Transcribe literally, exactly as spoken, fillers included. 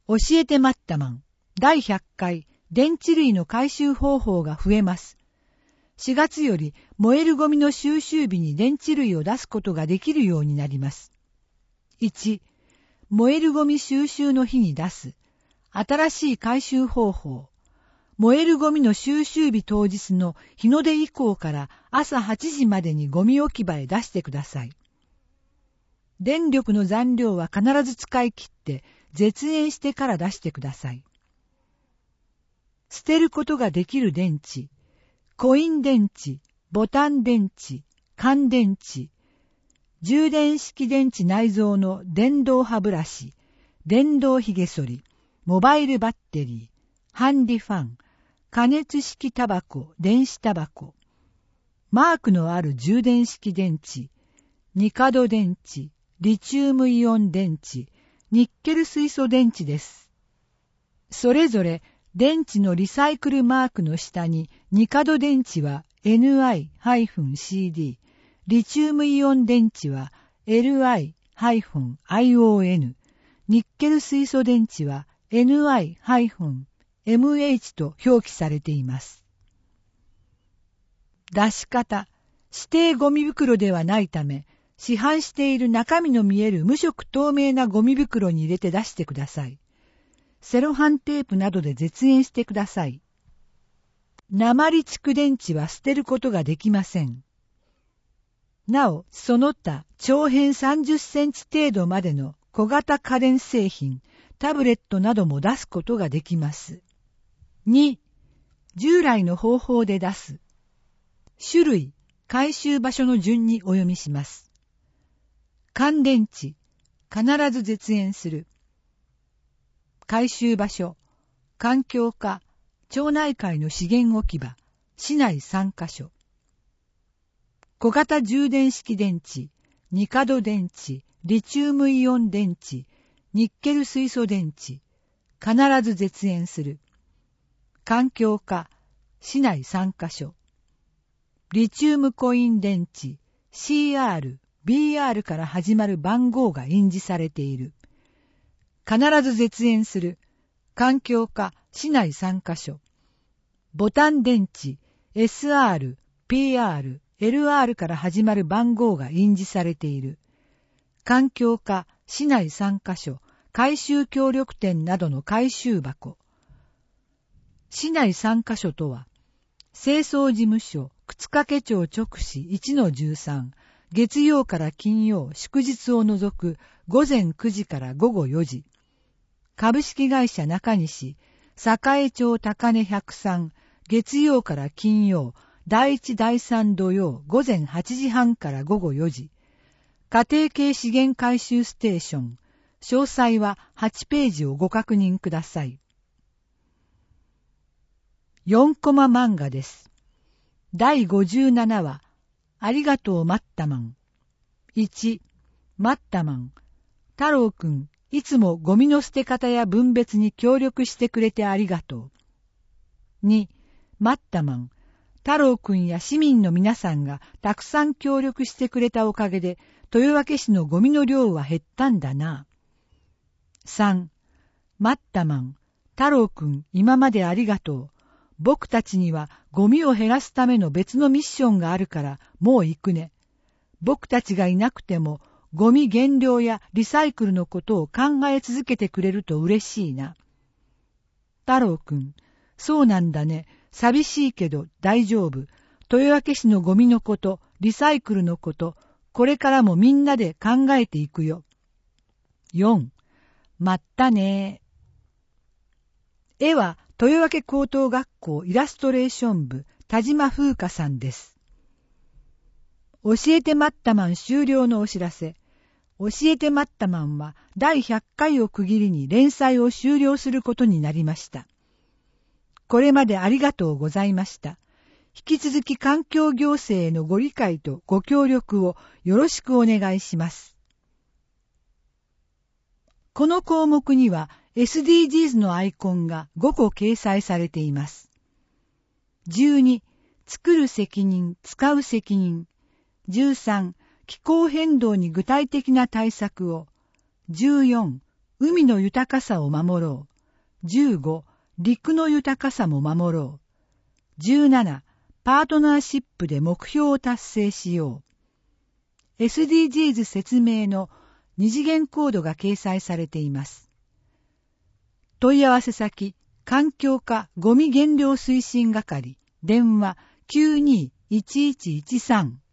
教えてマッタマンだいひゃっかい電池類の回収方法が増えます。しがつより燃えるゴミの収集日に電池類を出すことができるようになります。いち. 燃えるゴミ収集の日に出す。新しい回収方法。燃えるゴミの収集日当日の日の出以降から朝はちじまでにゴミ置き場へ出してください。電力の残量は必ず使い切って絶縁してから出してください。捨てることができる電池、コイン電池、ボタン電池、乾電池、充電式電池内蔵の電動歯ブラシ、電動ひげ剃り、モバイルバッテリー、ハンディファン、加熱式タバコ、電子タバコ、マークのある充電式電池、ニカド電池、リチウムイオン電池、ニッケル水素電池です。それぞれ電池のリサイクルマークの下にニカド電池は エヌアイシーディー、リチウムイオン電池は エルアイアイオーエヌ、ニッケル水素電池は エヌアイエムエイチ と表記されています。出し方、指定ゴミ袋ではないため、市販している中身の見える無色透明なゴミ袋に入れて出してください。セロハンテープなどで絶縁してください。鉛蓄電池は捨てることができません。なお、その他長辺さんじゅっセンチ程度までの小型家電製品、タブレットなども出すことができます。に. 従来の方法で出す。種類、回収場所の順にお読みします。乾電池、必ず絶縁する。回収場所、環境課、町内会の資源置き場、市内さんカ所。小型充電式電池、ニカド電池、リチウムイオン電池、ニッケル水素電池、必ず絶縁する。環境課、市内さんカ所。リチウムコイン電池、シーアール、ビーアール から始まる番号が印字されている。必ず絶縁する。環境課、市内さんカ所。ボタン電池、エスアール、ピーアール、エルアール から始まる番号が印字されている。環境課、市内さんカ所、回収協力店などの回収箱。市内さんカ所とは、清掃事務所、靴掛町直市 いちのじゅうさん、月曜から金曜、祝日を除く午前くじから午後よじ。株式会社中西、栄町高根ひゃくさん、月曜から金曜、第一第三土曜、午前はちじはんから午後よじ。家庭系資源回収ステーション。詳細ははちページをご確認ください。よんコマ漫画です。だいごじゅうななわ、ありがとうマッタマン。いち. マッタマン。太郎くん、いつもゴミの捨て方や分別に協力してくれてありがとう。に. マッタマン。太郎くんや市民の皆さんがたくさん協力してくれたおかげで、豊分市のゴミの量は減ったんだな。さん. マッタマン。太郎くん、今までありがとう。僕たちにはゴミを減らすための別のミッションがあるからもう行くね。僕たちがいなくてもゴミ減量やリサイクルのことを考え続けてくれると嬉しいな。太郎くん、そうなんだね。寂しいけど大丈夫。豊分市のゴミのこと、リサイクルのこと、これからもみんなで考えていくよ。よん. まったねー。絵は豊分高等学校イラストレーション部田島風花さんです。教えてマッタマン終了のお知らせ。教えてマッタマンはだいひゃっかいを区切りに連載を終了することになりました。これまでありがとうございました。引き続き環境行政へのご理解とご協力をよろしくお願いします。この項目には エスディージーズ のアイコンがごこ掲載されています。じゅうに. 作る責任、使う責任。じゅうさん. 気候変動に具体的な対策を。じゅうよん. 海の豊かさを守ろう。じゅうご、陸の豊かさも守ろう。じゅうなな、パートナーシップで目標を達成しよう。エスディージーズ 説明の二次元コードが掲載されています。問い合わせ先、環境課ゴミ減量推進係、電話 きゅうにーいちいちいちさん